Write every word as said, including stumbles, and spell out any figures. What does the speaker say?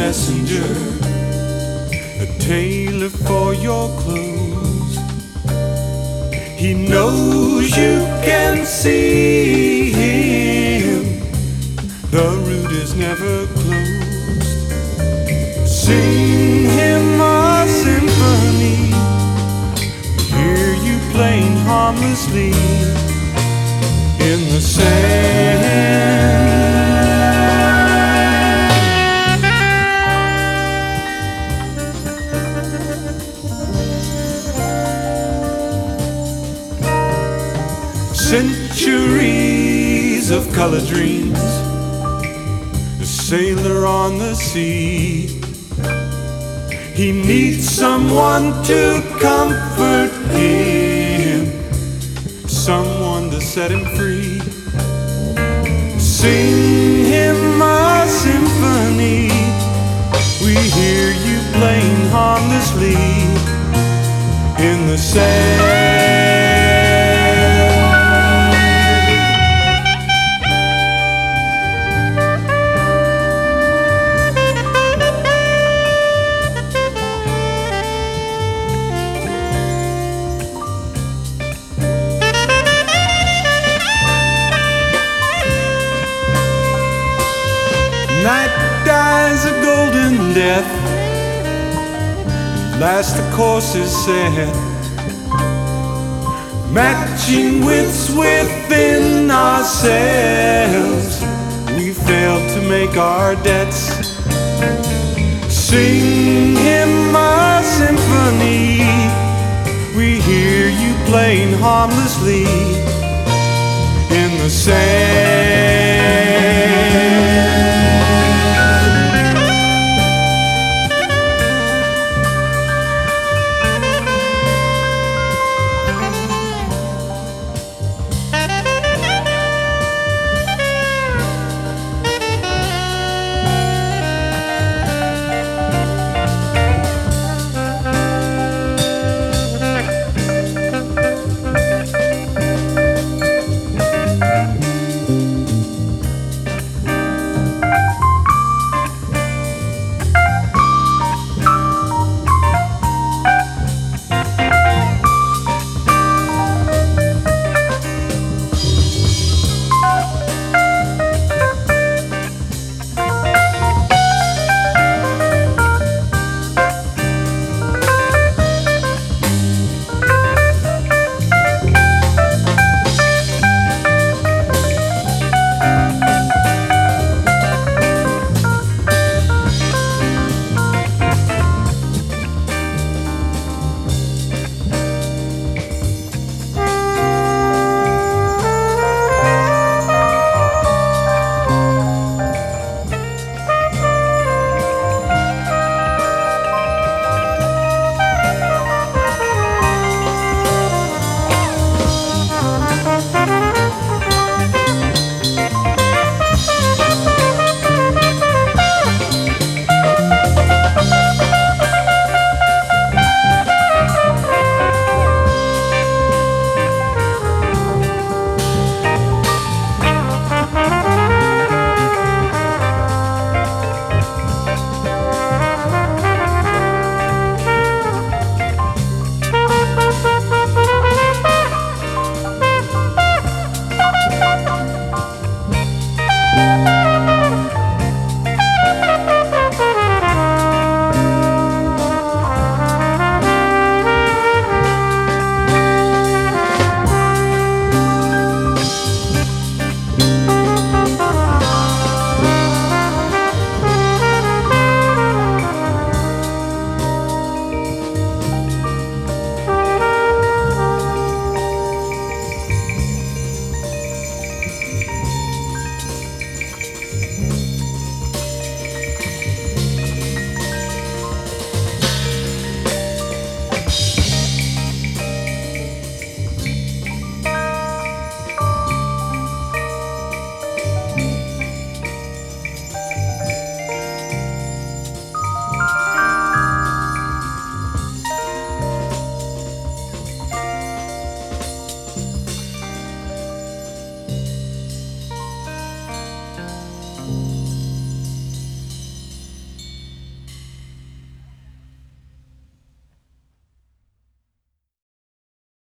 messenger, a tailor for your clothes. He knows you can see him, the route is never closed. Sing him a symphony, hear you playing harmlessly in the sand. Centuries of color dreams, a sailor on the sea. He needs someone to comfort him, someone to set him free. Sing him a symphony, we hear you playing harmlessly in the sand. Night dies a golden death, at last the course is set. Matching wits within ourselves, we failed to make our debts. Sing him a symphony, we hear you playing harmlessly in the sand.